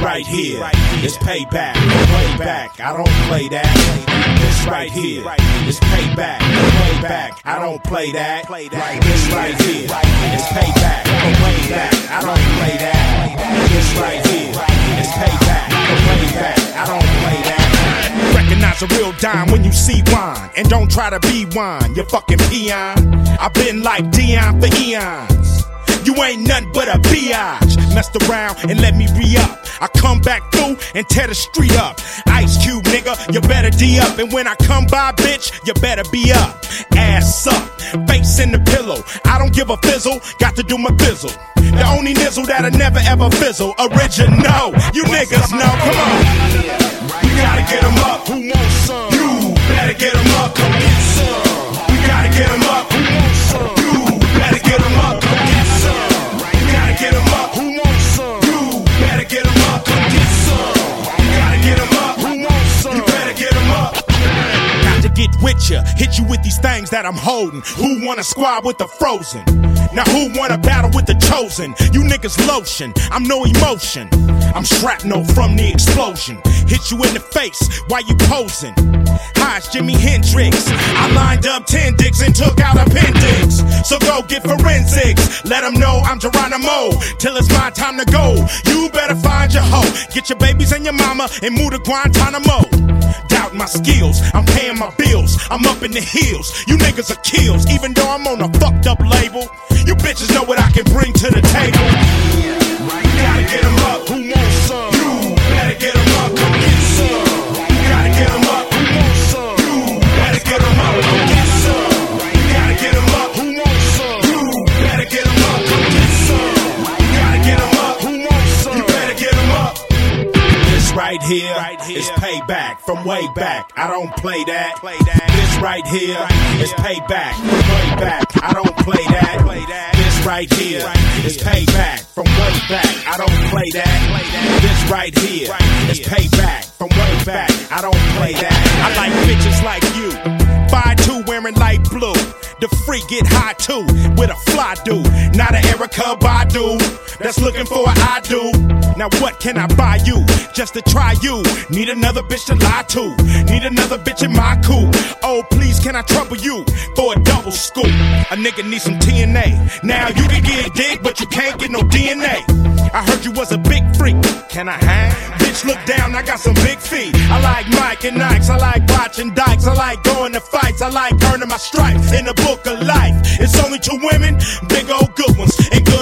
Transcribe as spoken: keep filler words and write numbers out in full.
right here is payback. Way back, I don't play that. This right here is payback. Way back, I don't play that. This right here is payback. Way back, I don't play that. This right here is payback. Way back, I don't play that. Recognize a real dime when you see wine, and don't try to be wine, you fucking peon. I've been like Dion for eons. You ain't nothing but a biatch. Messed around and let me re-up. I come back through and tear the street up. Ice Cube, nigga, you better D up. And when I come by, bitch, you better be up. Ass up, face in the pillow. I don't give a fizzle, got to do my bizzle. The only nizzle that'll never ever fizzle. Original, you niggas know, come on. We gotta get them up, who wants some? You better get them up, come get some. We gotta get them up, who wants some? You better get them up, come get some. We gotta get them up, who wants some? You better get them up, come get some. We gotta get them up, who wants some? You better get them up. Got to get with ya, hit you with these things that I'm holding. Who wanna squad with the frozen? Now who wanna battle with the chosen? You niggas lotion, I'm no emotion. I'm shrapnel from the explosion. Hit you in the face while you posing. Hi, it's Jimi Hendrix. I lined up ten dicks and took out appendix. So go get forensics. Let them know I'm Geronimo. Till it's my time to go. You better find your hoe. Get your babies and your mama and move to Guantanamo. Doubt my skills, I'm paying my bills. I'm up in the hills. You niggas are kills. Even though I'm on a fucked up label, you bitches know what I can bring to the table. You gotta get them up. Who wants some? You better get them up. Come get some. You gotta get them up. Who wants some? You better get them up. Come get some. You gotta get them up. Who wants some? You better get them up. Come get some. You gotta get them up. Who wants some? You better get them up. This right here is payback from way back. I don't play that. This right here is payback from way back. I don't play that. This right here is payback from way back. I don't play that. This right here is payback from way back. I don't play that. I like bitches like you. five two wearing light blue. The freak get high too with a fly dude. Not an Erykah Badu that's looking for an I do. Now what can I buy you just to try you? Need another bitch to lie to. Need another bitch in my coupe. Oh please can I trouble you for a double scoop? A nigga need some T N A. Now you can get dick but you can't get no D N A. I heard you was a big freak. Can I hang? Bitch look down, I got some big feet. I like Mike and Nikes. I like watching dykes. I like going to fights. I like earning my stripes in the book of life. It's only two women, big old good ones. And